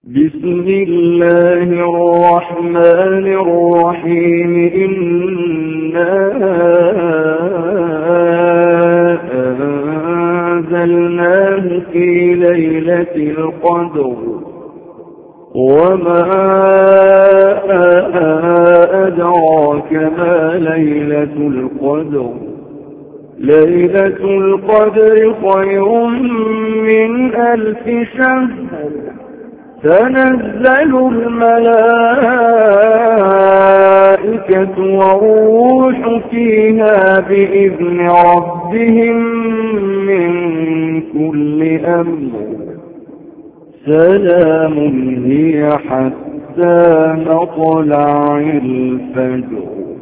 بسم الله الرحمن الرحيم. إنا أنزلناه في ليلة القدر وما أدراك ما ليلة القدر. ليلة القدر خير من 1000 شهر. تنزل الملائكة والروح فيها بإذن ربهم من كل أمر. سلام هي حتى مطلع الفجر.